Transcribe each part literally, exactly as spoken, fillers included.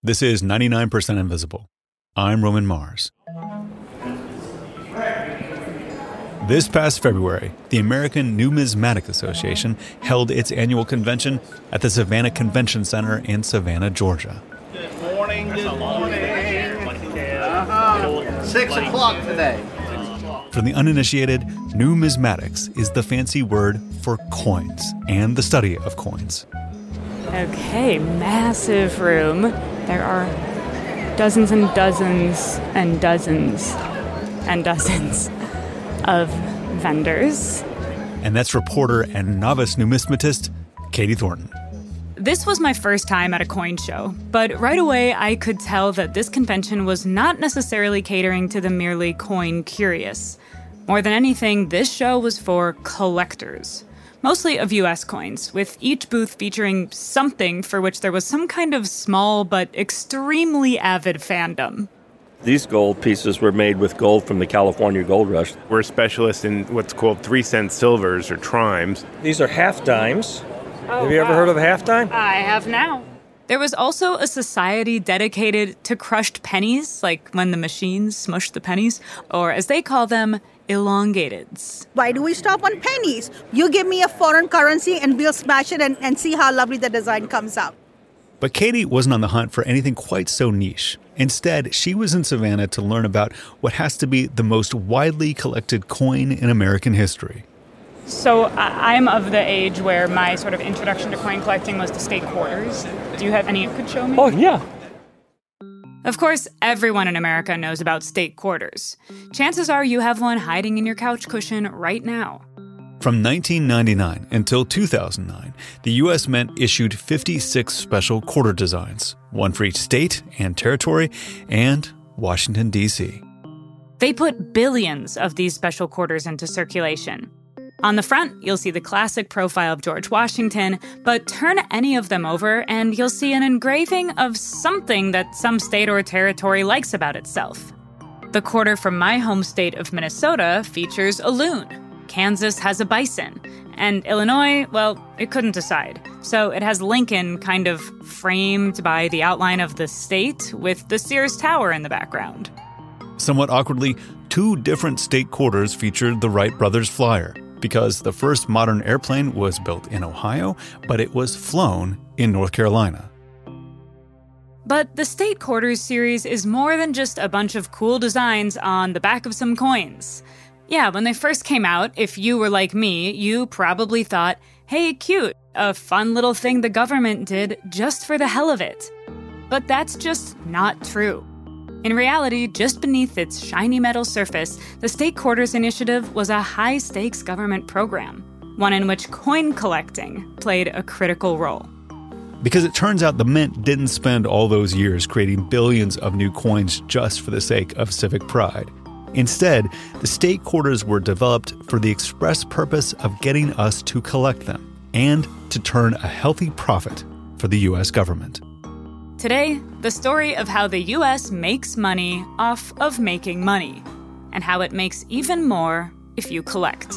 This is ninety-nine percent Invisible. I'm Roman Mars. This past February, the American Numismatic Association held its annual convention at the Savannah Convention Center in Savannah, Georgia. Good morning, good morning. Uh-huh. Six o'clock today. For the uninitiated, numismatics is the fancy word for coins and the study of coins. Okay, massive room. There are dozens and dozens and dozens and dozens of vendors. And that's reporter and novice numismatist Katie Thornton. This was my first time at a coin show, but right away I could tell that this convention was not necessarily catering to the merely coin curious. More than anything, this show was for collectors. Mostly of U S coins, with each booth featuring something for which there was some kind of small but extremely avid fandom. These gold pieces were made with gold from the California Gold Rush. We're specialists in what's called three-cent silvers or trimes. These are half dimes. Oh, have you ever wow. heard of a half dime? I have now. There was also a society dedicated to crushed pennies, like when the machines smush the pennies, or as they call them, elongateds. Why do we stop on pennies? You give me a foreign currency and we'll smash it and, and see how lovely the design comes out. But Katie wasn't on the hunt for anything quite so niche. Instead, she was in Savannah to learn about what has to be the most widely collected coin in American history. So I- I'm of the age where my sort of introduction to coin collecting was the state quarters. Do you have any you could show me? Oh, yeah. Of course, everyone in America knows about state quarters. Chances are you have one hiding in your couch cushion right now. From nineteen ninety-nine until two thousand nine, the U S Mint issued fifty-six special quarter designs, one for each state and territory, and Washington, D C. They put billions of these special quarters into circulation. On the front, you'll see the classic profile of George Washington, but turn any of them over and you'll see an engraving of something that some state or territory likes about itself. The quarter from my home state of Minnesota features a loon. Kansas has a bison. And Illinois, well, it couldn't decide. So it has Lincoln kind of framed by the outline of the state with the Sears Tower in the background. Somewhat awkwardly, two different state quarters featured the Wright brothers flyer, because the first modern airplane was built in Ohio, but it was flown in North Carolina. But the State Quarters series is more than just a bunch of cool designs on the back of some coins. Yeah, when they first came out, if you were like me, you probably thought, hey, cute, a fun little thing the government did just for the hell of it. But that's just not true. In reality, just beneath its shiny metal surface, the State Quarters Initiative was a high-stakes government program, one in which coin collecting played a critical role. Because it turns out the Mint didn't spend all those years creating billions of new coins just for the sake of civic pride. Instead, the State Quarters were developed for the express purpose of getting us to collect them and to turn a healthy profit for the U S government. Today, the story of how the U S makes money off of making money, and how it makes even more if you collect.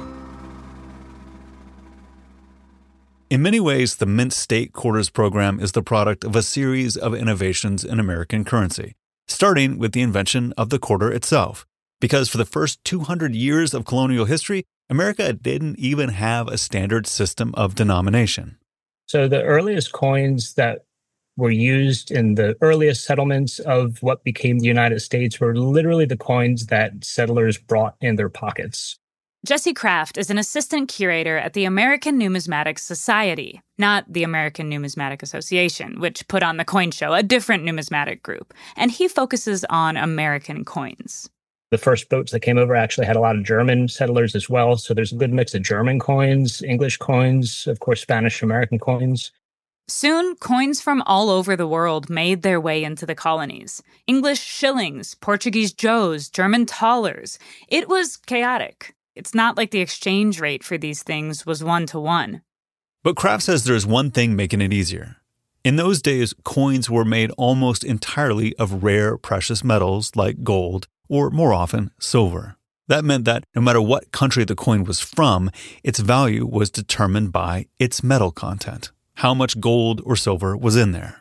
In many ways, the Mint State Quarters program is the product of a series of innovations in American currency, starting with the invention of the quarter itself. Because for the first two hundred years of colonial history, America didn't even have a standard system of denomination. So the earliest coins that were used in the earliest settlements of what became the United States were literally the coins that settlers brought in their pockets. Jesse Kraft is an assistant curator at the American Numismatic Society, not the American Numismatic Association, which put on the coin show, a different numismatic group, and he focuses on American coins. The first boats that came over actually had a lot of German settlers as well, so there's a good mix of German coins, English coins, of course, Spanish-American coins. Soon, coins from all over the world made their way into the colonies. English shillings, Portuguese joes, German thalers. It was chaotic. It's not like the exchange rate for these things was one-to-one. But Kraft says there's one thing making it easier. In those days, coins were made almost entirely of rare precious metals like gold, or more often, silver. That meant that no matter what country the coin was from, its value was determined by its metal content, how much gold or silver was in there.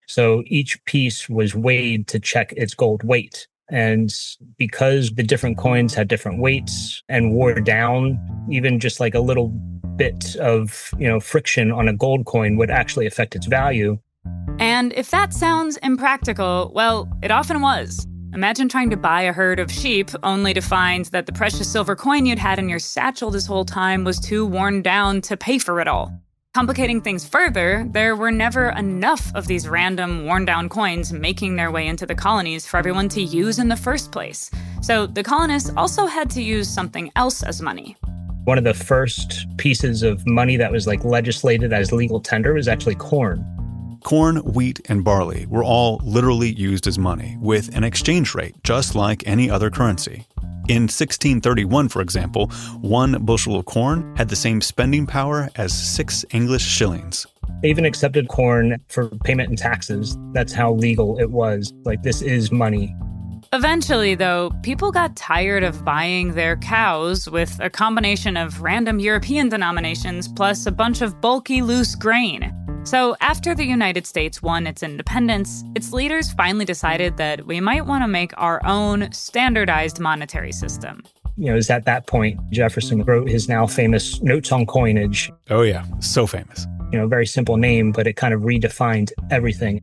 So each piece was weighed to check its gold weight. And because the different coins had different weights and wore down, even just like a little bit of, you know, friction on a gold coin would actually affect its value. And if that sounds impractical, well, it often was. Imagine trying to buy a herd of sheep only to find that the precious silver coin you'd had in your satchel this whole time was too worn down to pay for it all. Complicating things further, there were never enough of these random, worn-down coins making their way into the colonies for everyone to use in the first place. So the colonists also had to use something else as money. One of the first pieces of money that was like legislated as legal tender was actually corn. Corn, wheat, and barley were all literally used as money, with an exchange rate just like any other currency. In sixteen thirty-one, for example, one bushel of corn had the same spending power as six English shillings. They even accepted corn for payment in taxes. That's how legal it was. Like, this is money. Eventually, though, people got tired of buying their cows with a combination of random European denominations plus a bunch of bulky, loose grain. So after the United States won its independence, its leaders finally decided that we might want to make our own standardized monetary system. You know, it was at that point Jefferson wrote his now famous Notes on Coinage. Oh yeah, so famous. You know, very simple name, but it kind of redefined everything.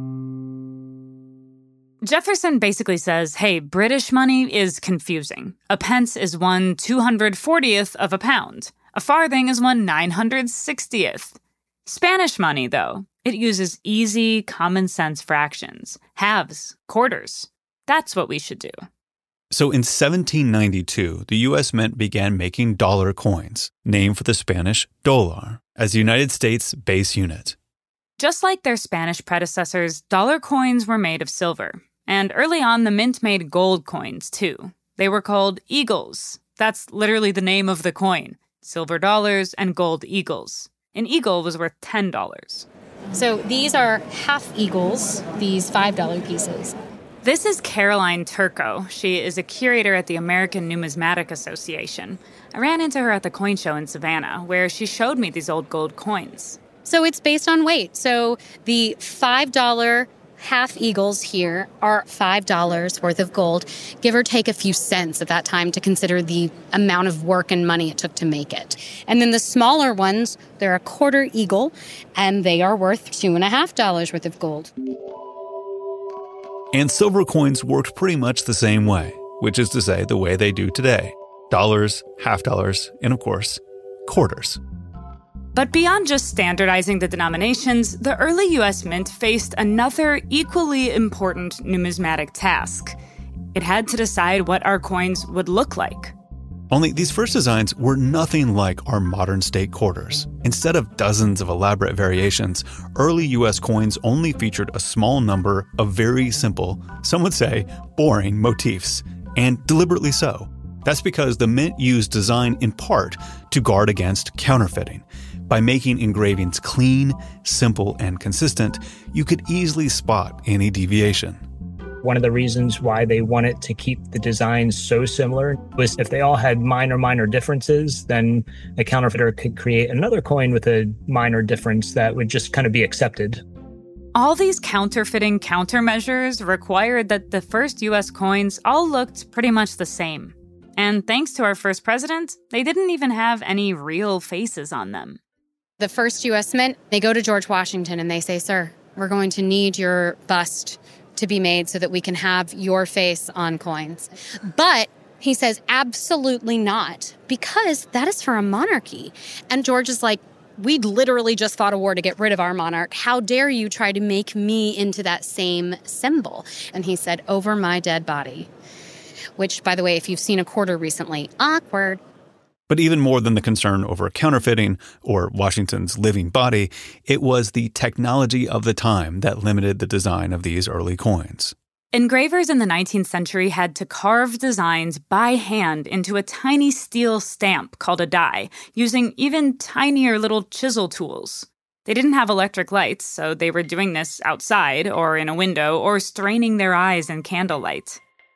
Jefferson basically says, hey, British money is confusing. A pence is one two hundred fortieth of a pound. A farthing is one nine hundred sixtieth. Spanish money, though, it uses easy, common-sense fractions, halves, quarters. That's what we should do. So in seventeen ninety-two, the U S Mint began making dollar coins, named for the Spanish dólar, as the United States base unit. Just like their Spanish predecessors, dollar coins were made of silver. And early on, the mint made gold coins, too. They were called eagles. That's literally the name of the coin. Silver dollars and gold eagles. An eagle was worth ten dollars. So these are half eagles, these five dollar pieces. This is Caroline Turco. She is a curator at the American Numismatic Association. I ran into her at the coin show in Savannah, where she showed me these old gold coins. So it's based on weight. So the five dollar half eagles here are five dollars worth of gold, give or take a few cents at that time to consider the amount of work and money it took to make it. And then the smaller ones, they're a quarter eagle, and they are worth two and a half dollars worth of gold. And silver coins worked pretty much the same way, which is to say the way they do today. Dollars, half dollars, and of course, quarters. But beyond just standardizing the denominations, the early U S Mint faced another equally important numismatic task. It had to decide what our coins would look like. Only these first designs were nothing like our modern state quarters. Instead of dozens of elaborate variations, early U S coins only featured a small number of very simple, some would say boring motifs, and deliberately so. That's because the Mint used design in part to guard against counterfeiting. By making engravings clean, simple, and consistent, you could easily spot any deviation. One of the reasons why they wanted to keep the designs so similar was if they all had minor, minor differences, then a counterfeiter could create another coin with a minor difference that would just kind of be accepted. All these counterfeiting countermeasures required that the first U S coins all looked pretty much the same. And thanks to our first president, they didn't even have any real faces on them. The first U S Mint, they go to George Washington and they say, sir, we're going to need your bust to be made so that we can have your face on coins. But he says, absolutely not, because that is for a monarchy. And George is like, we literally just fought a war to get rid of our monarch. How dare you try to make me into that same symbol? And he said, over my dead body. Which, by the way, if you've seen a quarter recently, awkward. But even more than the concern over counterfeiting or Washington's living body, it was the technology of the time that limited the design of these early coins. Engravers in the nineteenth century had to carve designs by hand into a tiny steel stamp called a die, using even tinier little chisel tools. They didn't have electric lights, so they were doing this outside or in a window or straining their eyes in candlelight.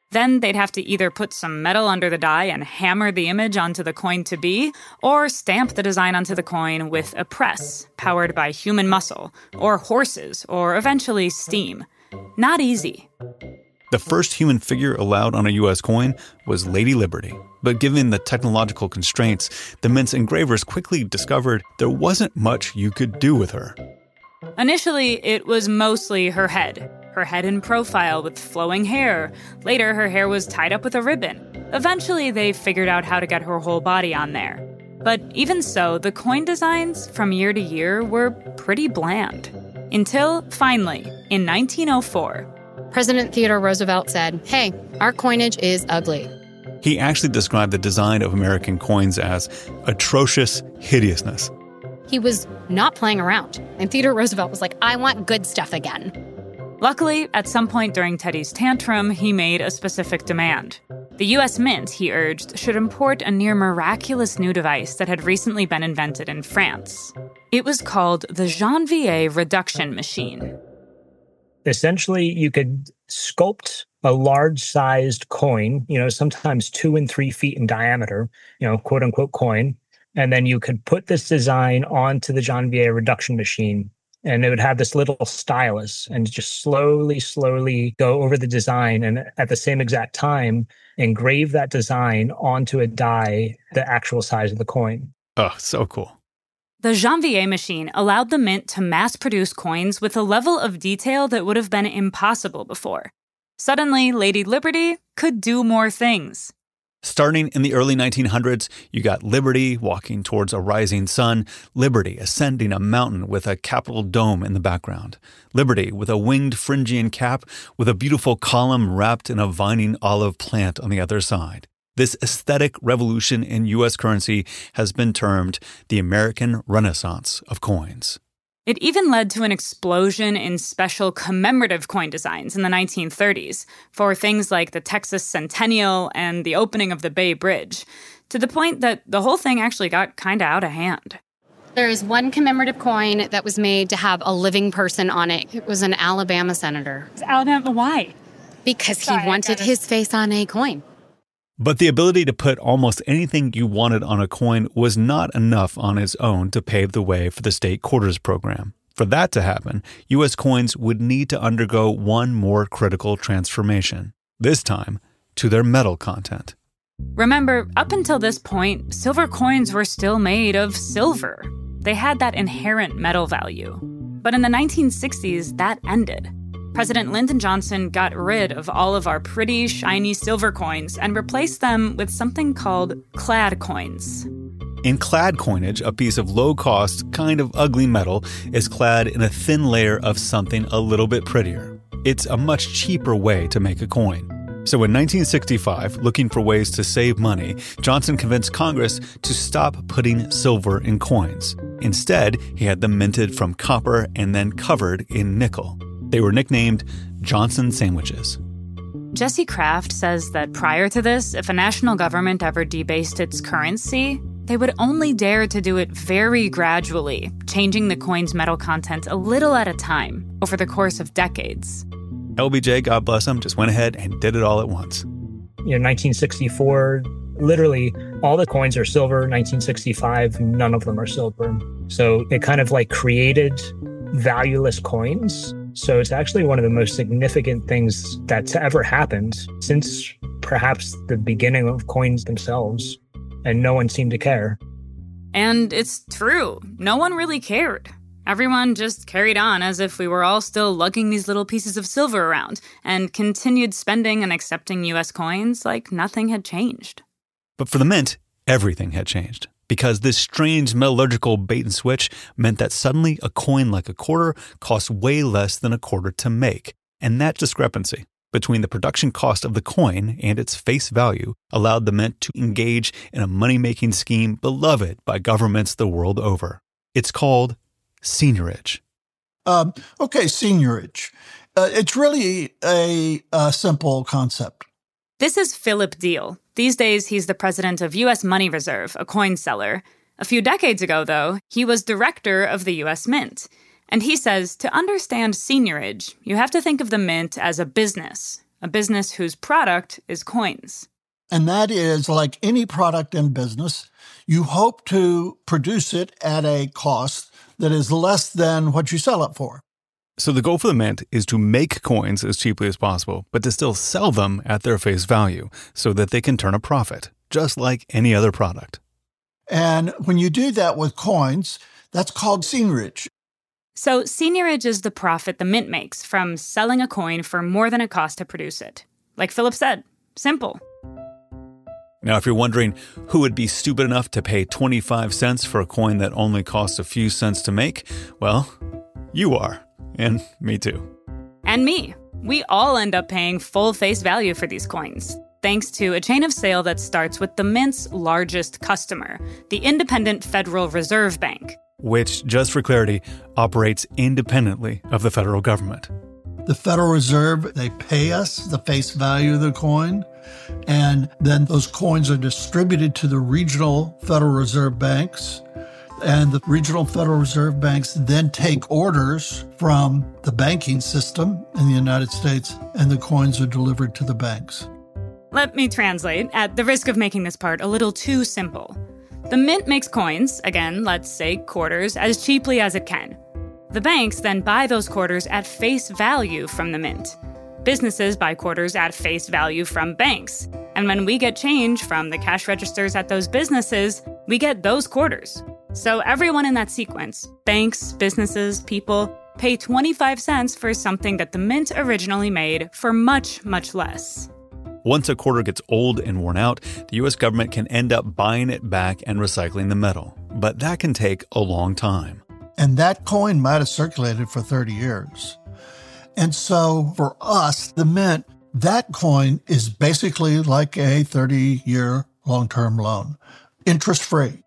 Then they'd have to either put some metal under the die and hammer the image onto the coin to be, or stamp the design onto the coin with a press powered by human muscle, or horses, or eventually steam. Not easy. The first human figure allowed on a U S coin was Lady Liberty. But given the technological constraints, the Mint's engravers quickly discovered there wasn't much you could do with her. Initially, it was mostly her head. Her head in profile with flowing hair. Later, her hair was tied up with a ribbon. Eventually, they figured out how to get her whole body on there. But even so, the coin designs from year to year were pretty bland. Until, finally, in nineteen oh four, President Theodore Roosevelt said, "Hey, our coinage is ugly." He actually described the design of American coins as atrocious hideousness. He was not playing around. And Theodore Roosevelt was like, "I want good stuff again." Luckily, at some point during Teddy's tantrum, he made a specific demand. The U S Mint, he urged, should import a near miraculous new device that had recently been invented in France. It was called the Janvier reduction machine. Essentially, you could sculpt a large-sized coin, you know, sometimes two and three feet in diameter, you know, quote-unquote coin, and then you could put this design onto the Janvier reduction machine, and it would have this little stylus and just slowly, slowly go over the design and at the same exact time engrave that design onto a die the actual size of the coin. Oh, so cool. The Janvier machine allowed the Mint to mass-produce coins with a level of detail that would have been impossible before. Suddenly, Lady Liberty could do more things. Starting in the early nineteen hundreds, you got Liberty walking towards a rising sun, Liberty ascending a mountain with a Capitol dome in the background, Liberty with a winged Phrygian cap with a beautiful column wrapped in a vining olive plant on the other side. This aesthetic revolution in U S currency has been termed the American Renaissance of coins. It even led to an explosion in special commemorative coin designs in the nineteen thirties for things like the Texas Centennial and the opening of the Bay Bridge, to the point that the whole thing actually got kind of out of hand. There is one commemorative coin that was made to have a living person on it. It was an Alabama senator. Alabama, why? Because he Sorry, wanted his face on a coin. But the ability to put almost anything you wanted on a coin was not enough on its own to pave the way for the state quarters program. For that to happen, U S coins would need to undergo one more critical transformation, this time to their metal content. Remember, up until this point, silver coins were still made of silver. They had that inherent metal value. But in the nineteen sixties, that ended. President Lyndon Johnson got rid of all of our pretty, shiny silver coins and replaced them with something called clad coins. In clad coinage, a piece of low-cost, kind of ugly metal is clad in a thin layer of something a little bit prettier. It's a much cheaper way to make a coin. So in nineteen sixty-five, looking for ways to save money, Johnson convinced Congress to stop putting silver in coins. Instead, he had them minted from copper and then covered in nickel. They were nicknamed Johnson sandwiches. Jesse Kraft says that prior to this, if a national government ever debased its currency, they would only dare to do it very gradually, changing the coin's metal content a little at a time over the course of decades. L B J, God bless him, just went ahead and did it all at once. You know, nineteen sixty-four, literally all the coins are silver. nineteen sixty-five, none of them are silver. So it kind of like created valueless coins. So it's actually one of the most significant things that's ever happened since perhaps the beginning of coins themselves, and no one seemed to care. And it's true. No one really cared. Everyone just carried on as if we were all still lugging these little pieces of silver around and continued spending and accepting U S coins like nothing had changed. But for the Mint, everything had changed. Because this strange metallurgical bait and switch meant that suddenly a coin like a quarter cost way less than a quarter to make. And that discrepancy between the production cost of the coin and its face value allowed the Mint to engage in a money-making scheme beloved by governments the world over. It's called seigniorage. Um, okay, seigniorage. Uh, it's really a, a simple concept. This is Philip Deal. These days, he's the president of U S Money Reserve, a coin seller. A few decades ago, though, he was director of the U S Mint. And he says to understand seigniorage, you have to think of the Mint as a business, a business whose product is coins. And that is, like any product in business, you hope to produce it at a cost that is less than what you sell it for. So the goal for the Mint is to make coins as cheaply as possible, but to still sell them at their face value so that they can turn a profit, just like any other product. And when you do that with coins, that's called seigniorage. So seigniorage is the profit the Mint makes from selling a coin for more than it costs to produce it. Like Philip said, simple. Now, if you're wondering who would be stupid enough to pay twenty-five cents for a coin that only costs a few cents to make, well, you are. And me too. And me. We all end up paying full face value for these coins, thanks to a chain of sale that starts with the Mint's largest customer, the Independent Federal Reserve Bank. Which, just for clarity, operates independently of the federal government. The Federal Reserve, they pay us the face value of the coin, and then those coins are distributed to the regional Federal Reserve banks, and the regional Federal Reserve banks then take orders from the banking system in the United States, and the coins are delivered to the banks. Let me translate, at the risk of making this part a little too simple. The Mint makes coins, again, let's say quarters, as cheaply as it can. The banks then buy those quarters at face value from the Mint. Businesses buy quarters at face value from banks. And when we get change from the cash registers at those businesses, we get those quarters. So everyone in that sequence, banks, businesses, people, pay twenty-five cents for something that the Mint originally made for much, much less. Once a quarter gets old and worn out, the U S government can end up buying it back and recycling the metal. But that can take a long time. And that coin might have circulated for thirty years. And so for us, the Mint, that coin is basically like a thirty-year long-term loan, interest-free.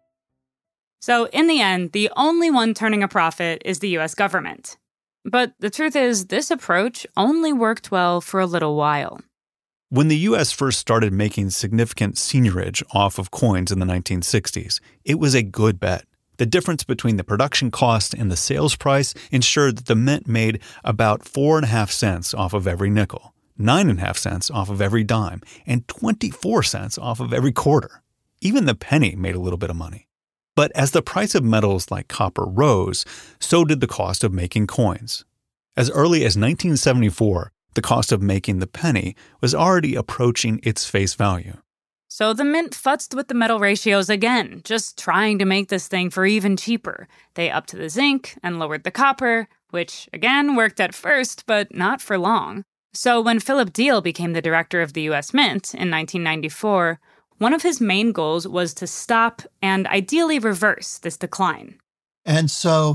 So in the end, the only one turning a profit is the U S government. But the truth is, this approach only worked well for a little while. When the U S first started making significant seigniorage off of coins in the nineteen sixties, it was a good bet. The difference between the production cost and the sales price ensured that the Mint made about four and a half cents off of every nickel, nine and a half cents off of every dime, and twenty-four cents off of every quarter. Even the penny made a little bit of money. But as the price of metals like copper rose, so did the cost of making coins. As early as nineteen seventy-four, the cost of making the penny was already approaching its face value. So the Mint futzed with the metal ratios again, just trying to make this thing for even cheaper. They upped the zinc and lowered the copper, which again worked at first, but not for long. So when Philip Diehl became the director of the U S Mint in nineteen ninety-four, one of his main goals was to stop and ideally reverse this decline. And so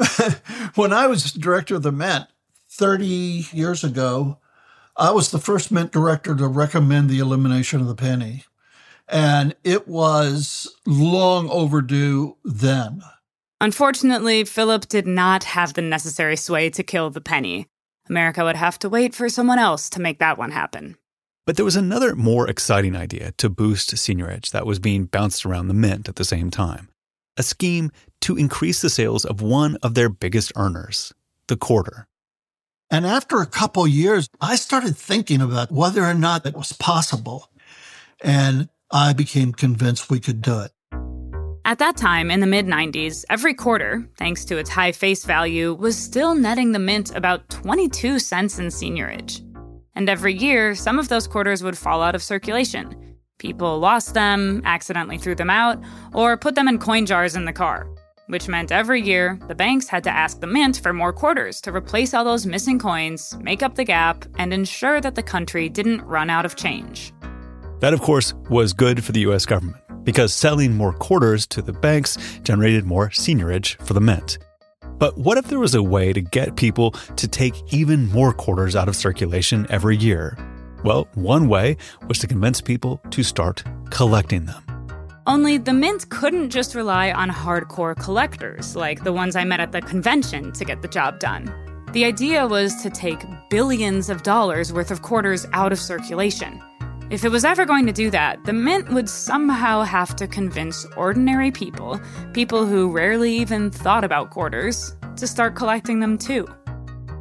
when I was director of the Mint thirty years ago, I was the first Mint director to recommend the elimination of the penny. And it was long overdue then. Unfortunately, Philip did not have the necessary sway to kill the penny. America would have to wait for someone else to make that one happen. But there was another more exciting idea to boost seigniorage that was being bounced around the Mint at the same time. A scheme to increase the sales of one of their biggest earners, the quarter. And after a couple years, I started thinking about whether or not it was possible. And I became convinced we could do it. At that time, in the mid nineties, every quarter, thanks to its high face value, was still netting the Mint about twenty-two cents in seigniorage. And every year, some of those quarters would fall out of circulation. People lost them, accidentally threw them out, or put them in coin jars in the car. Which meant every year, the banks had to ask the Mint for more quarters to replace all those missing coins, make up the gap, and ensure that the country didn't run out of change. That, of course, was good for the U S government, because selling more quarters to the banks generated more seigniorage for the Mint. But what if there was a way to get people to take even more quarters out of circulation every year? Well, one way was to convince people to start collecting them. Only the Mint couldn't just rely on hardcore collectors, like the ones I met at the convention, to get the job done. The idea was to take billions of dollars worth of quarters out of circulation. If it was ever going to do that, the Mint would somehow have to convince ordinary people, people who rarely even thought about quarters, to start collecting them too.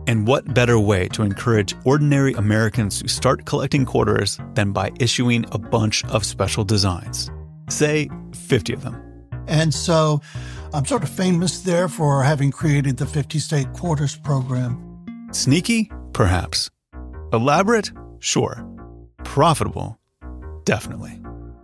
And what better way to encourage ordinary Americans to start collecting quarters than by issuing a bunch of special designs? Say fifty of them. And so I'm sort of famous there for having created the fifty state quarters program. Sneaky? Perhaps. Elaborate? Sure. Profitable? Definitely.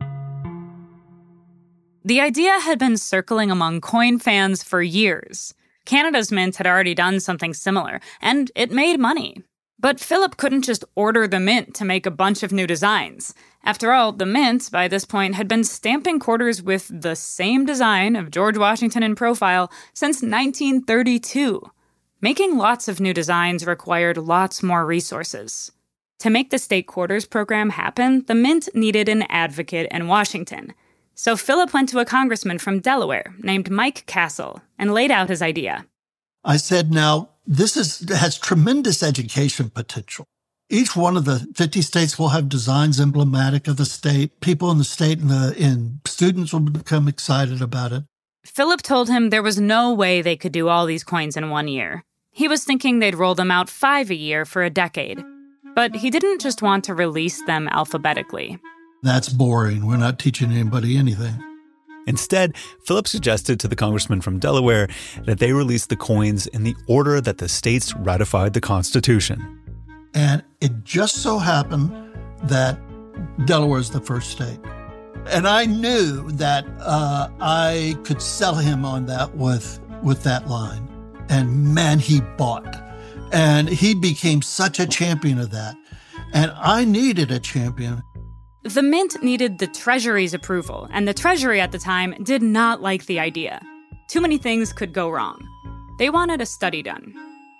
The idea had been circling among coin fans for years. Canada's mint had already done something similar, and it made money. But Philip couldn't just order the mint to make a bunch of new designs. After all, the mint, by this point, had been stamping quarters with the same design of George Washington in profile since nineteen thirty-two. Making lots of new designs required lots more resources. To make the state quarters program happen, the mint needed an advocate in Washington. So Philip went to a congressman from Delaware named Mike Castle and laid out his idea. I said, now, this is has tremendous education potential. Each one of the fifty states will have designs emblematic of the state. People in the state and, the, and students will become excited about it. Philip told him there was no way they could do all these coins in one year. He was thinking they'd roll them out five a year for a decade. But he didn't just want to release them alphabetically. That's boring. We're not teaching anybody anything. Instead, Philip suggested to the congressman from Delaware that they release the coins in the order that the states ratified the Constitution. And it just so happened that Delaware is the first state. And I knew that uh, I could sell him on that with, with that line. And man, he bought. And he became such a champion of that. And I needed a champion. The mint needed the Treasury's approval, and the Treasury at the time did not like the idea. Too many things could go wrong. They wanted a study done.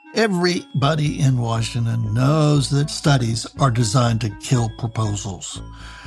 Everybody in Washington knows that studies are designed to kill proposals.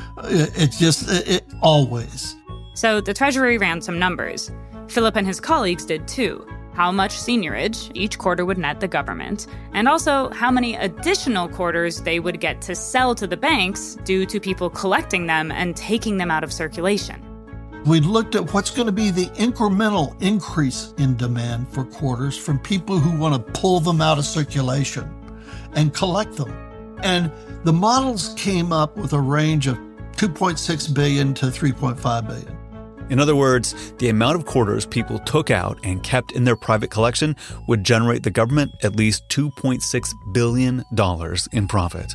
It's just, it, always. So the Treasury ran some numbers. Philip and his colleagues did too. How much seigniorage each quarter would net the government, and also how many additional quarters they would get to sell to the banks due to people collecting them and taking them out of circulation. We looked at what's going to be the incremental increase in demand for quarters from people who want to pull them out of circulation and collect them. And the models came up with a range of two point six billion dollars to three point five billion dollars. In other words, the amount of quarters people took out and kept in their private collection would generate the government at least two point six billion dollars in profit.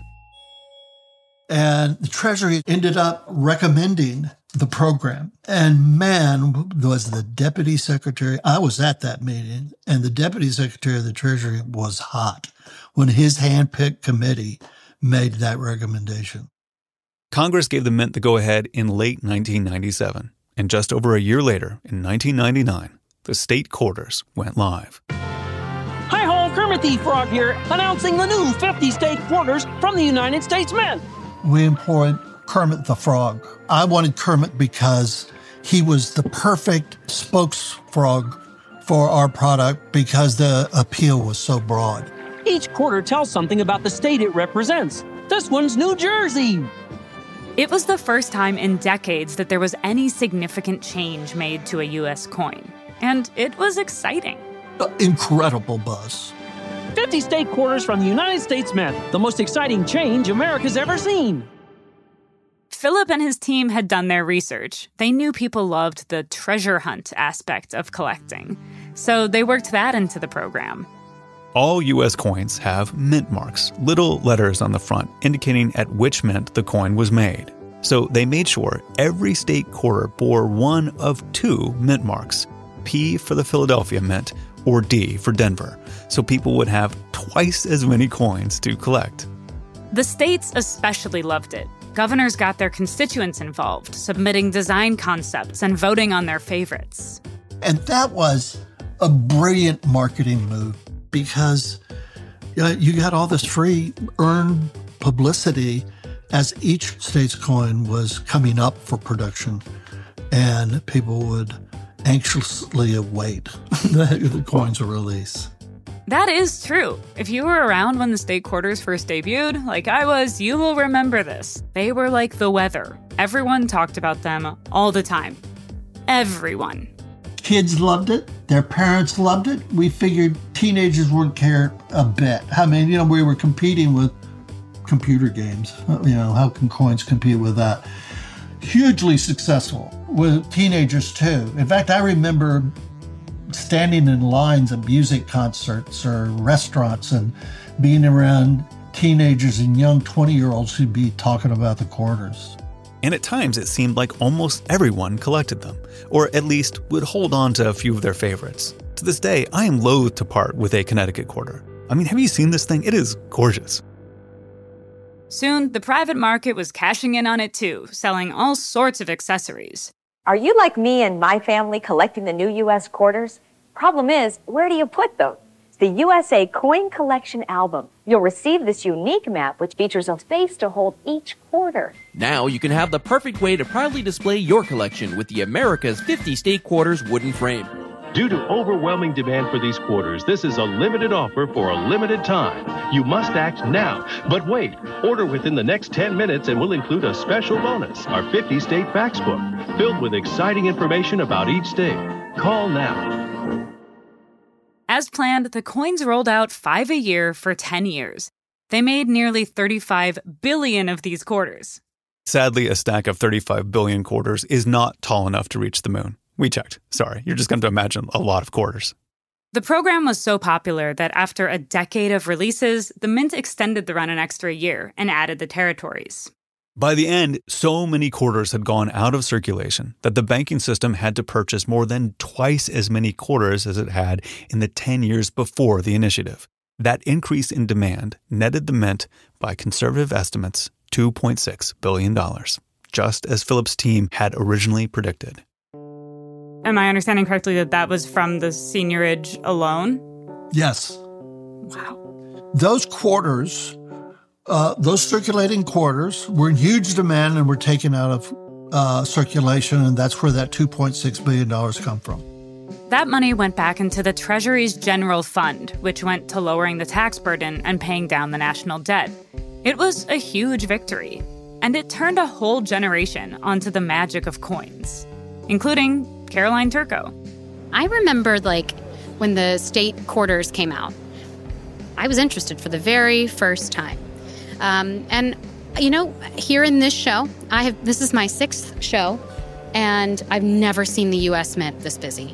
And the Treasury ended up recommending the program. And man, was the deputy secretary, I was at that meeting, and the deputy secretary of the Treasury was hot when his hand-picked committee made that recommendation. Congress gave the mint the go-ahead in late nineteen ninety-seven. And just over a year later, in nineteen ninety-nine, the state quarters went live. Hi-ho, Kermit the Frog here, announcing the new fifty state quarters from the United States Mint. We employed Kermit the Frog. I wanted Kermit because he was the perfect spokesfrog for our product because the appeal was so broad. Each quarter tells something about the state it represents. This one's New Jersey. It was the first time in decades that there was any significant change made to a U S coin. And it was exciting. Uh, incredible buzz. fifty state quarters from the United States Mint, the most exciting change America's ever seen. Philip and his team had done their research. They knew people loved the treasure hunt aspect of collecting. So they worked that into the program. All U S coins have mint marks, little letters on the front indicating at which mint the coin was made. So they made sure every state quarter bore one of two mint marks, P for the Philadelphia Mint or D for Denver, so people would have twice as many coins to collect. The states especially loved it. Governors got their constituents involved, submitting design concepts and voting on their favorites. And that was a brilliant marketing move. Because uh, you got all this free earned publicity as each state's coin was coming up for production, and people would anxiously await the coin's release. That is true. If you were around when the state quarters first debuted, like I was, you will remember this. They were like the weather. Everyone talked about them all the time. Everyone. kids loved it. Their parents loved it. We figured teenagers wouldn't care a bit. I mean, you know, we were competing with computer games. You know, how can coins compete with that? Hugely successful with teenagers too. In fact, I remember standing in lines at music concerts or restaurants and being around teenagers and young twenty-year-olds who'd be talking about the quarters. And at times it seemed like almost everyone collected them, or at least would hold on to a few of their favorites. To this day, I am loath to part with a Connecticut quarter. I mean, have you seen this thing? It is gorgeous. Soon, the private market was cashing in on it too, selling all sorts of accessories. Are you like me and my family collecting the new U S quarters? Problem is, where do you put them? It's the U S A Coin Collection Album. You'll receive this unique map which features a space to hold each quarter. Now you can have the perfect way to proudly display your collection with the America's fifty State Quarters wooden frame. Due to overwhelming demand for these quarters, this is a limited offer for a limited time. You must act now. But wait, order within the next ten minutes and we'll include a special bonus, our fifty State Facts Book, filled with exciting information about each state. Call now. As planned, the coins rolled out five a year for ten years. They made nearly thirty-five billion of these quarters. Sadly, a stack of thirty-five billion quarters is not tall enough to reach the moon. We checked. Sorry, you're just going to imagine a lot of quarters. The program was so popular that after a decade of releases, the Mint extended the run an extra year and added the territories. By the end, so many quarters had gone out of circulation that the banking system had to purchase more than twice as many quarters as it had in the ten years before the initiative. That increase in demand netted the Mint, by conservative estimates, two point six billion dollars, just as Philip's team had originally predicted. Am I understanding correctly that that was from the seigniorage alone? Yes. Wow. Those quarters, uh, those circulating quarters were in huge demand and were taken out of uh, circulation, and that's where that two point six billion dollars come from. That money went back into the Treasury's general fund, which went to lowering the tax burden and paying down the national debt. It was a huge victory, and it turned a whole generation onto the magic of coins, including Caroline Turco. I remembered, like, when the state quarters came out. I was interested for the very first time. Um, and, you know, here in this show, I have this is my sixth show, and I've never seen the U S Mint this busy.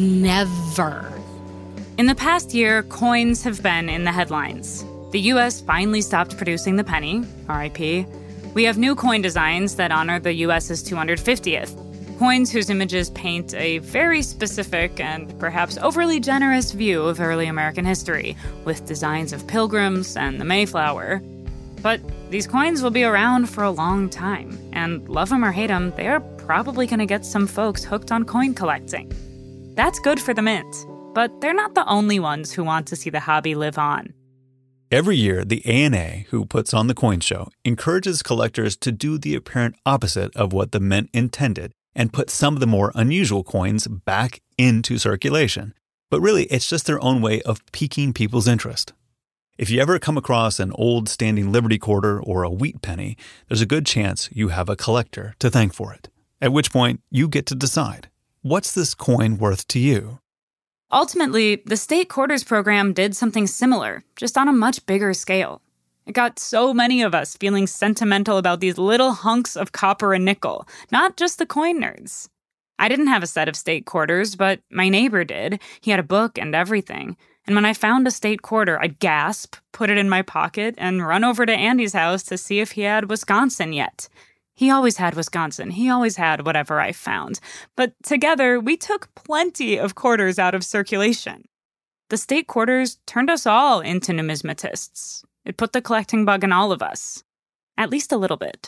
Never. In the past year, coins have been in the headlines. The U S finally stopped producing the penny, R I P. We have new coin designs that honor the U S's two hundred fiftieth. Coins whose images paint a very specific and perhaps overly generous view of early American history, with designs of pilgrims and the Mayflower. But these coins will be around for a long time, and love them or hate them, they are probably going to get some folks hooked on coin collecting. That's good for the Mint, but they're not the only ones who want to see the hobby live on. Every year, the A N A, who puts on the coin show, encourages collectors to do the apparent opposite of what the Mint intended and put some of the more unusual coins back into circulation. But really, it's just their own way of piquing people's interest. If you ever come across an old standing Liberty quarter or a wheat penny, there's a good chance you have a collector to thank for it. At which point, you get to decide, what's this coin worth to you? Ultimately, the state quarters program did something similar, just on a much bigger scale. It got so many of us feeling sentimental about these little hunks of copper and nickel, not just the coin nerds. I didn't have a set of state quarters, but my neighbor did. He had a book and everything. And when I found a state quarter, I'd gasp, put it in my pocket, and run over to Andy's house to see if he had Wisconsin yet. He always had Wisconsin. He always had whatever I found. But together, we took plenty of quarters out of circulation. The state quarters turned us all into numismatists. It put the collecting bug in all of us. At least a little bit.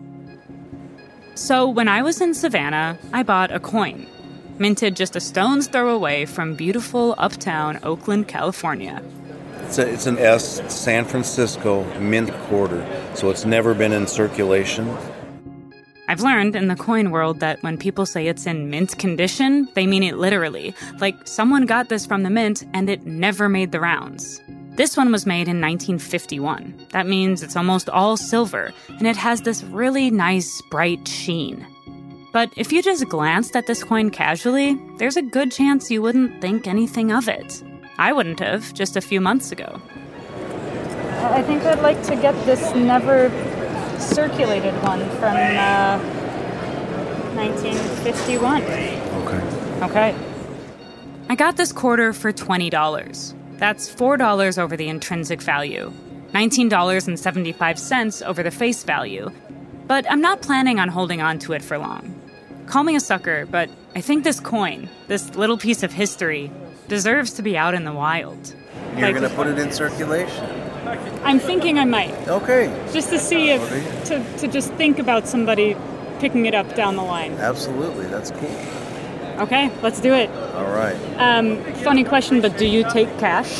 So when I was in Savannah, I bought a coin, minted just a stone's throw away from beautiful uptown Oakland, California. It's, a, it's an S San Francisco mint quarter, so it's never been in circulation. I've learned in the coin world that when people say it's in mint condition, they mean it literally. Like, someone got this from the mint and it never made the rounds. This one was made in nineteen fifty-one. That means it's almost all silver, and it has this really nice, bright sheen. But if you just glanced at this coin casually, there's a good chance you wouldn't think anything of it. I wouldn't have just a few months ago. I think I'd like to get this never circulated one from uh, nineteen fifty-one. Okay. Okay. I got this quarter for twenty dollars. That's four dollars over the intrinsic value, nineteen dollars and seventy-five cents over the face value. But I'm not planning on holding on to it for long. Call me a sucker, but I think this coin, this little piece of history, deserves to be out in the wild. You're Like- going to put it in circulation. I'm thinking I might. Okay. Just to see if, to, to just think about somebody picking it up down the line. Absolutely. That's cool. Okay, let's do it. All right. Um, funny question, but do you take cash?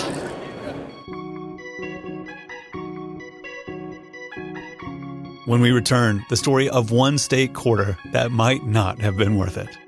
When we return, the story of one state quarter that might not have been worth it.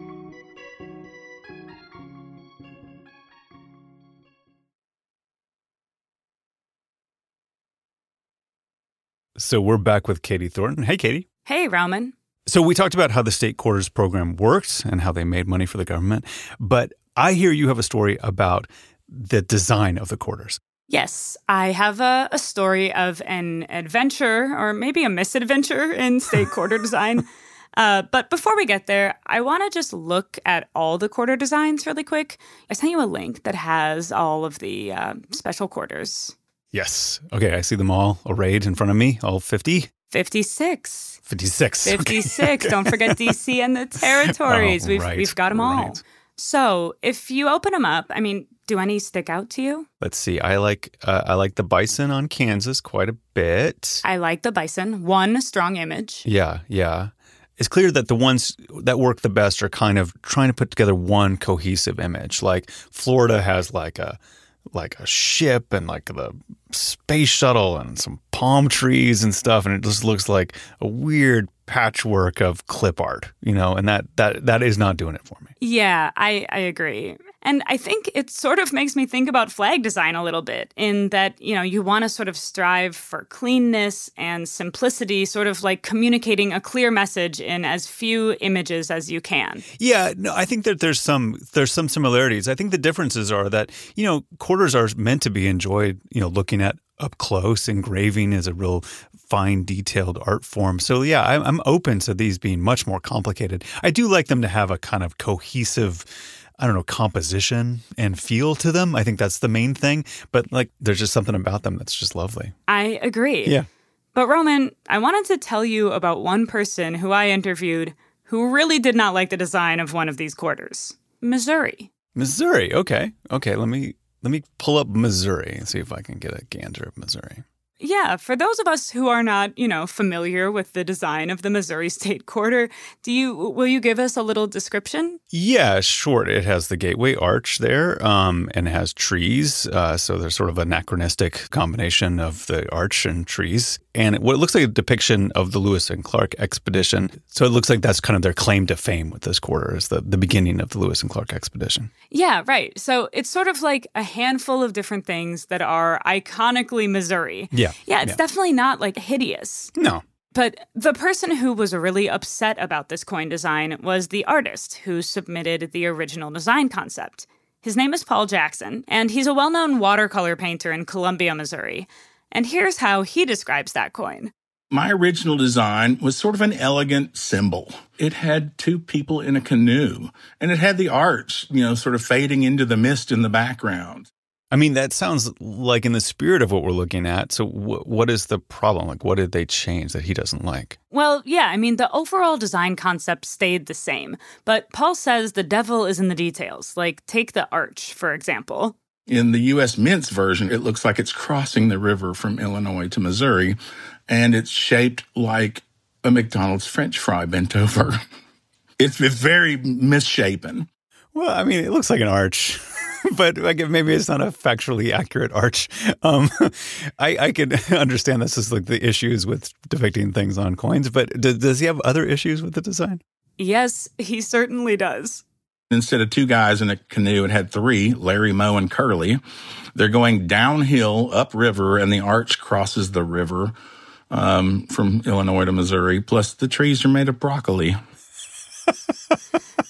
So we're back with Katie Thornton. Hey, Katie. Hey, Roman. So we talked about how the state quarters program works and how they made money for the government. But I hear you have a story about the design of the quarters. Yes, I have a, a story of an adventure or maybe a misadventure in state quarter design. Uh, but before we get there, I want to just look at all the quarter designs really quick. I sent you a link that has all of the uh, special quarters. Yes. Okay, I see them all arrayed in front of me, all fifty. fifty-six. fifty-six. fifty-six. Okay. Don't forget D C and the territories. Oh, we've, right, we've got them all. right. So if you open them up, I mean, do any stick out to you? Let's see. I like uh, I like the bison on Kansas quite a bit. I like the bison. One strong image. Yeah, yeah. It's clear that the ones that work the best are kind of trying to put together one cohesive image. Like Florida has like a like a ship and like the space shuttle and some palm trees and stuff, and it just looks like a weird patchwork of clip art, you know, and that that that is not doing it for me. Yeah, I, I agree. And I think it sort of makes me think about flag design a little bit in that, you know, you want to sort of strive for cleanness and simplicity, sort of like communicating a clear message in as few images as you can. Yeah, no, I think that there's some there's some similarities. I think the differences are that, you know, quarters are meant to be enjoyed, you know, looking at up close. Engraving is a real fine, detailed art form. So yeah, I'm, I'm open to these being much more complicated. I do like them to have a kind of cohesive, I don't know, composition and feel to them. I think that's the main thing. But like, there's just something about them that's just lovely. I agree. Yeah. But Roman, I wanted to tell you about one person who I interviewed who really did not like the design of one of these quarters. Missouri. Missouri. Okay. Okay. Let me let me pull up Missouri and see if I can get a gander of Missouri. Yeah, for those of us who are not, you know, familiar with the design of the Missouri State Quarter, do you will you give us a little description? Yeah, sure. It has the Gateway Arch there, um, and it has trees. Uh, so there's sort of an anachronistic combination of the arch and trees. And what it looks like a depiction of the Lewis and Clark expedition. So it looks like that's kind of their claim to fame with this quarter, is the, the beginning of the Lewis and Clark expedition. Yeah, right. So it's sort of like a handful of different things that are iconically Missouri. Yeah. Yeah, it's yeah. definitely not like hideous. No. But the person who was really upset about this coin design was the artist who submitted the original design concept. His name is Paul Jackson, and he's a well-known watercolor painter in Columbia, Missouri. And here's how he describes that coin. My original design was sort of an elegant symbol. It had two people in a canoe, and it had the arch, you know, sort of fading into the mist in the background. I mean, that sounds like in the spirit of what we're looking at. So w- what is the problem? Like, what did they change that he doesn't like? Well, yeah, I mean, the overall design concept stayed the same. But Paul says the devil is in the details. Like, take the arch, for example. In the U S Mint's version, it looks like it's crossing the river from Illinois to Missouri, and it's shaped like a McDonald's French fry bent over. It's, it's very misshapen. Well, I mean, it looks like an arch. But like, maybe it's not a factually accurate arch. Um, I, I can understand this is like the issues with depicting things on coins, but does, does he have other issues with the design? Yes, he certainly does. Instead of two guys in a canoe, it had three, Larry, Moe, and Curly. They're going downhill, upriver, and the arch crosses the river um, from Illinois to Missouri. Plus, the trees are made of broccoli.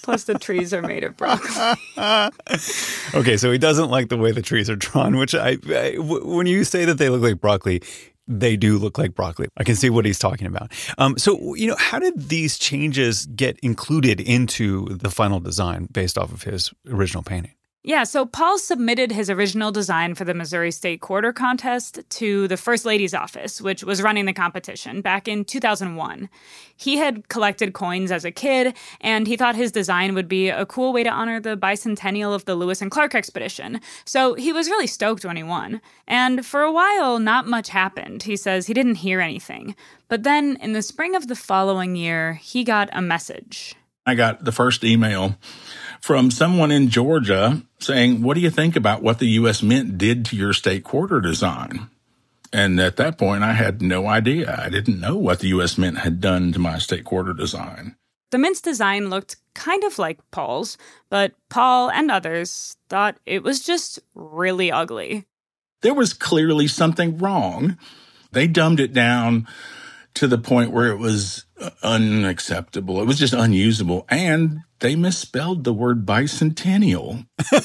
Plus, the trees are made of broccoli. Okay, so he doesn't like the way the trees are drawn, which I, I w- when you say that they look like broccoli, they do look like broccoli. I can see what he's talking about. Um, so, you know, how did these changes get included into the final design based off of his original painting? Yeah, so Paul submitted his original design for the Missouri State Quarter Contest to the First Lady's office, which was running the competition back in two thousand one. He had collected coins as a kid, and he thought his design would be a cool way to honor the bicentennial of the Lewis and Clark expedition. So he was really stoked when he won. And for a while, not much happened. He says he didn't hear anything. But then, in the spring of the following year, he got a message. I got the first email from someone in Georgia saying, what do you think about what the U S Mint did to your state quarter design? And at that point, I had no idea. I didn't know what the U S Mint had done to my state quarter design. The Mint's design looked kind of like Paul's, but Paul and others thought it was just really ugly. There was clearly something wrong. They dumbed it down to the point where it was unacceptable. It was just unusable. And they misspelled the word bicentennial.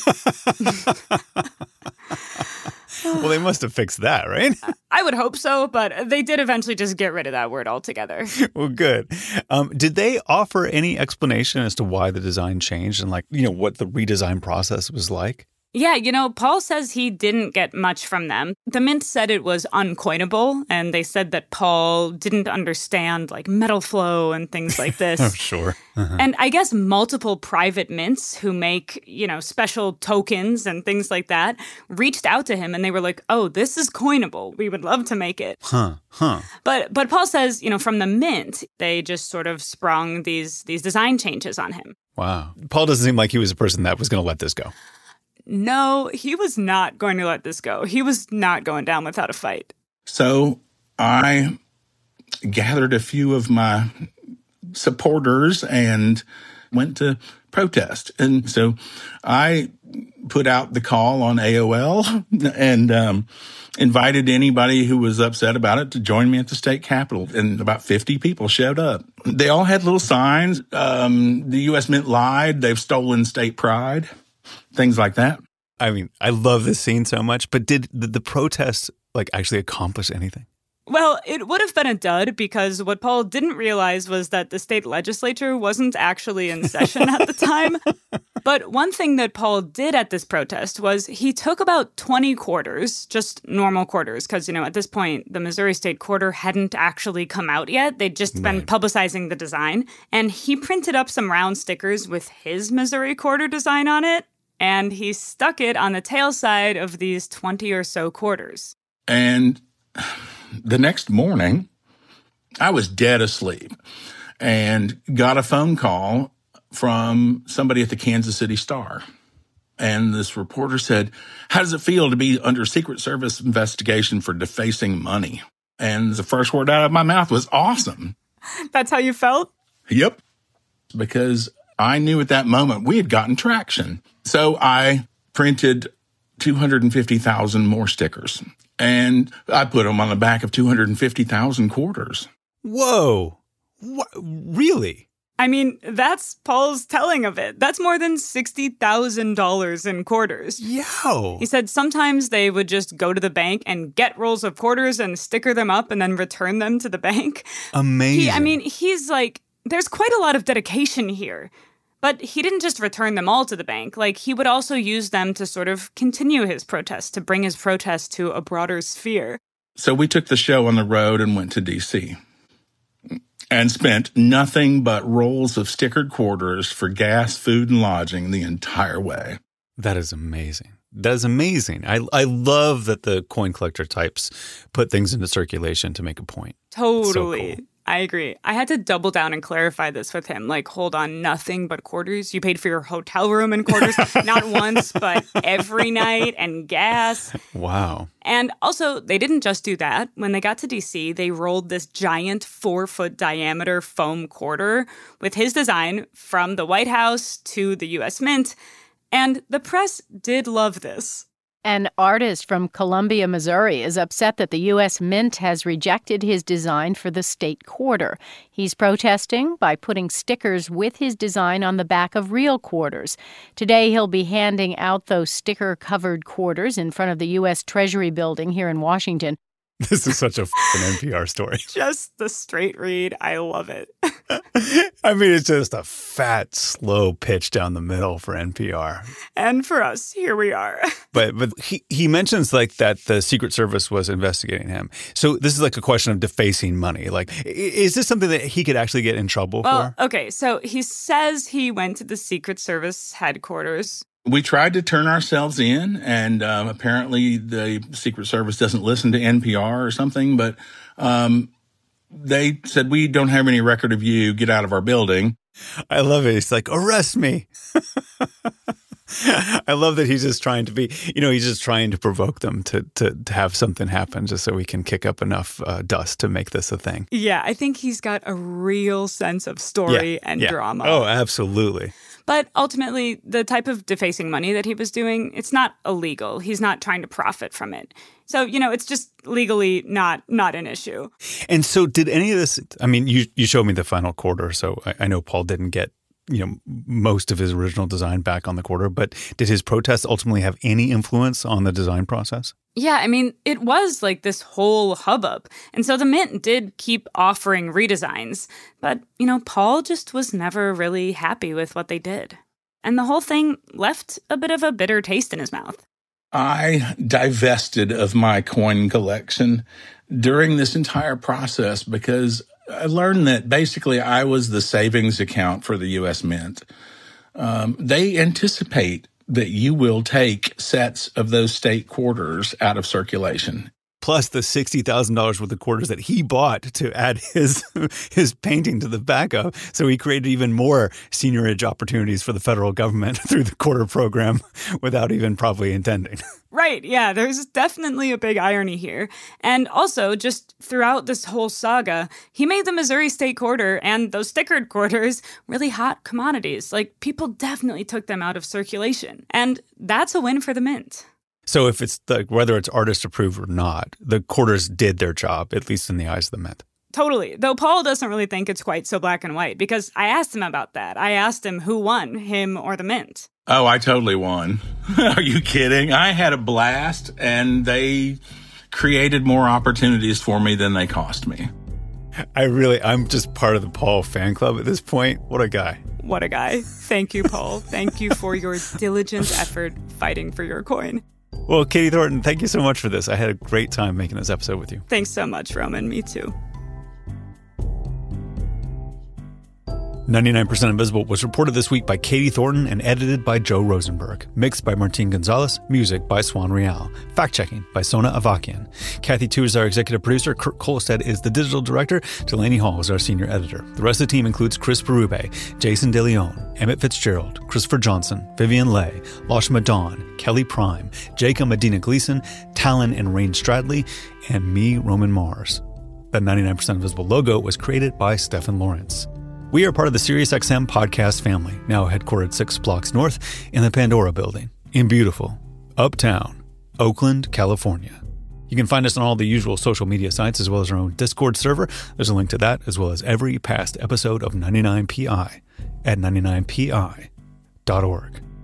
Well, they must have fixed that, right? I would hope so, but they did eventually just get rid of that word altogether. Well, good. Um, did they offer any explanation as to why the design changed and, like, you know, what the redesign process was like? Yeah, you know, Paul says he didn't get much from them. The Mint said it was uncoinable, and they said that Paul didn't understand, like, metal flow and things like this. Oh, sure. Uh-huh. And I guess multiple private mints who make, you know, special tokens and things like that reached out to him, and they were like, oh, this is coinable. We would love to make it. Huh, huh. But but Paul says, you know, from the Mint, they just sort of sprung these these design changes on him. Wow. Paul doesn't seem like he was a person that was going to let this go. No, he was not going to let this go. He was not going down without a fight. So I gathered a few of my supporters and went to protest. And so I put out the call on A O L and um, invited anybody who was upset about it to join me at the state capitol. And about fifty people showed up. They all had little signs. Um, the U S Mint lied. They've stolen state pride. Things like that. I mean, I love this scene so much, but did the, the protest, like, actually accomplish anything? Well, it would have been a dud because what Paul didn't realize was that the state legislature wasn't actually in session at the time. But one thing that Paul did at this protest was he took about twenty quarters, just normal quarters, because, you know, at this point, the Missouri State Quarter hadn't actually come out yet. They'd just been right. publicizing the design. And he printed up some round stickers with his Missouri Quarter design on it. And he stuck it on the tail side of these twenty or so quarters. And the next morning, I was dead asleep and got a phone call from somebody at the Kansas City Star. And this reporter said, how does it feel to be under Secret Service investigation for defacing money? And the first word out of my mouth was awesome. That's how you felt? Yep. Because I knew at that moment we had gotten traction. So I printed two hundred fifty thousand more stickers, and I put them on the back of two hundred fifty thousand quarters. Whoa. What? Really? I mean, that's Paul's telling of it. That's more than sixty thousand dollars in quarters. Yo. He said sometimes they would just go to the bank and get rolls of quarters and sticker them up and then return them to the bank. Amazing. He, I mean, he's like, there's quite a lot of dedication here. But he didn't just return them all to the bank. Like, he would also use them to sort of continue his protest, to bring his protest to a broader sphere. So we took the show on the road and went to D C and spent nothing but rolls of stickered quarters for gas, food, and lodging the entire way. That is amazing. That is amazing. I I love that the coin collector types put things into circulation to make a point. Totally. So cool. I agree. I had to double down and clarify this with him. Like, hold on, nothing but quarters? You paid for your hotel room in quarters? Not once, but every night, and gas. Wow. And also, they didn't just do that. When they got to D C, they rolled this giant four-foot diameter foam quarter with his design from the White House to the U S Mint. And the press did love this. An artist from Columbia, Missouri, is upset that the U S Mint has rejected his design for the state quarter. He's protesting by putting stickers with his design on the back of real quarters. Today, he'll be handing out those sticker-covered quarters in front of the U S Treasury building here in Washington. This is such a f***ing N P R story. Just the straight read. I love it. I mean, it's just a fat, slow pitch down the middle for N P R. And for us, here we are. But but he, he mentions like that the Secret Service was investigating him. So this is like a question of defacing money. Like, is this something that he could actually get in trouble well, for? Okay, so he says he went to the Secret Service headquarters. We tried to turn ourselves in, and um, apparently the Secret Service doesn't listen to N P R or something, but um, they said, we don't have any record of you. Get out of our building. I love it. He's like, arrest me. I love that he's just trying to be, you know, he's just trying to provoke them to to, to have something happen just so we can kick up enough uh, dust to make this a thing. Yeah, I think he's got a real sense of story yeah, and yeah. drama. Oh, absolutely. But ultimately, the type of defacing money that he was doing, it's not illegal. He's not trying to profit from it. So, you know, it's just legally not not an issue. And so did any of this, I mean, you, you showed me the final quarter, so I, I know Paul didn't get, you know, most of his original design back on the quarter, but did his protests ultimately have any influence on the design process? Yeah, I mean, it was like this whole hubbub. And so the Mint did keep offering redesigns. But, you know, Paul just was never really happy with what they did. And the whole thing left a bit of a bitter taste in his mouth. I divested of my coin collection during this entire process because I learned that basically I was the savings account for the U S Mint. Um, they anticipate that you will take sets of those state quarters out of circulation. Plus the sixty thousand dollars worth of quarters that he bought to add his his painting to the back of. So he created even more seniorage opportunities for the federal government through the quarter program without even probably intending. Right, yeah, there's definitely a big irony here. And also, just throughout this whole saga, he made the Missouri State Quarter and those stickered quarters really hot commodities. Like, people definitely took them out of circulation. And that's a win for the Mint. So if it's the, whether it's artist approved or not, the quarters did their job, at least in the eyes of the Mint. Totally. Though Paul doesn't really think it's quite so black and white, because I asked him about that. I asked him who won, him or the Mint. Oh, I totally won. Are you kidding? I had a blast, and they created more opportunities for me than they cost me. I really, I'm just part of the Paul fan club at this point. What a guy. What a guy. Thank you, Paul. Thank you for your diligent effort fighting for your coin. Well, Katie Thornton, thank you so much for this. I had a great time making this episode with you. Thanks so much, Roman. Me too. ninety-nine percent Invisible was reported this week by Katie Thornton and edited by Joe Rosenberg. Mixed by Martin Gonzalez. Music by Swan Real. Fact-checking by Sona Avakian. Kathy Tu is our executive producer. Kurt Kolstad is the digital director. Delaney Hall is our senior editor. The rest of the team includes Chris Berube, Jason DeLeon, Emmett Fitzgerald, Christopher Johnson, Vivian Leigh, Lashma Dawn, Kelly Prime, Jacob Medina Gleason, Talon and Rain Stradley, and me, Roman Mars. The ninety-nine percent Invisible logo was created by Stephen Lawrence. We are part of the SiriusXM podcast family, now headquartered six blocks north in the Pandora building in beautiful, uptown, Oakland, California. You can find us on all the usual social media sites as well as our own Discord server. There's a link to that as well as every past episode of ninety-nine P I at ninety-nine P I dot org.